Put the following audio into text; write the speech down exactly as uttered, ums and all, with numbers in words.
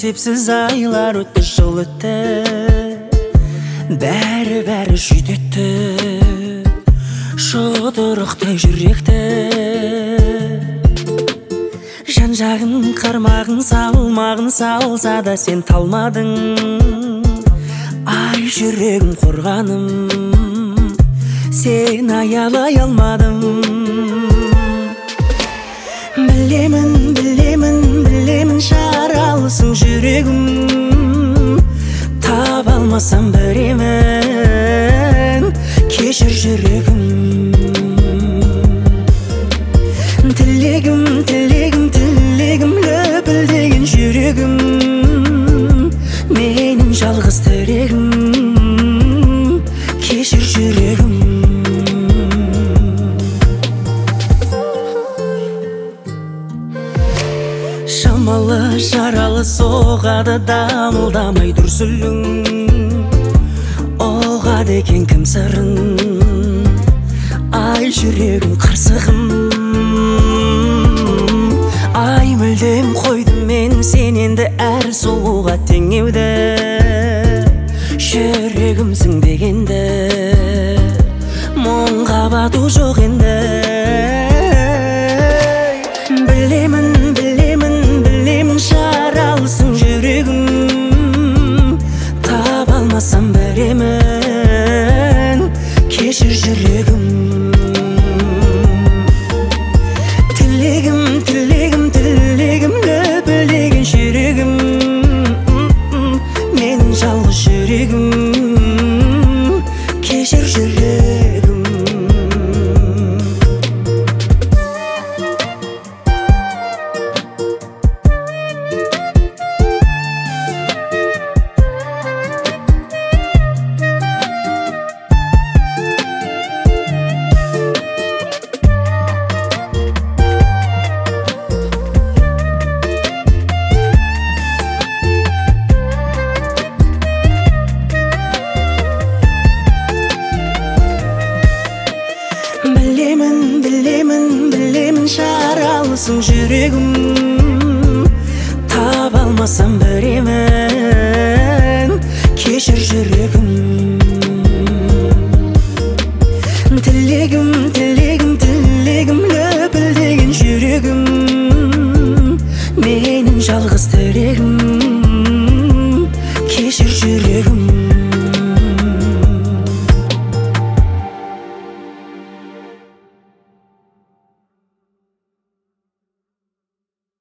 есепсіз айлар өтті, жыл өтті, бәрі-бәрі жүдетті, жұдырықтай жүректі. Жан-жағын қармағын салмағын салса да сен талмадың. Ай, жүрегім қорғаным, сен аялай алмадым. Білемін, білемін, білемін, жаралысың жүрегім. Таба алмасам біремін, кешір жүрегім. Тілегім, тілегім, тілегім, лүпілдеген жүрегім. Менің жалғыз тірегім, кешір жүрегім. Шамалы жаралы соғады, дамылдамай дүрсілің. Оғады екен кім сырын, ай жүрегім қырсығым. Ай, мүлдем қойдым мен сен енді әр сұлуға теңеуді. Жүрегімсің дегенді, мұңға бату жоқ енді. Білемін, білемін, білемін, жаралысың жүрегім. Таба алмасам біремін, кешір жүрегім. Тілегім, тілегім, тілегім, лүпілдеген жүрегім. Менің жалғыз жүрегім, кешір жүрегім. Білемін, білемін, білемін, жаралысың жүрегім. Таба алмасам біремін, кешір жүрегім. Тілегім, тілегім, тілегім, лүпілдеген жүрегім. Менің жалғыз тірегім.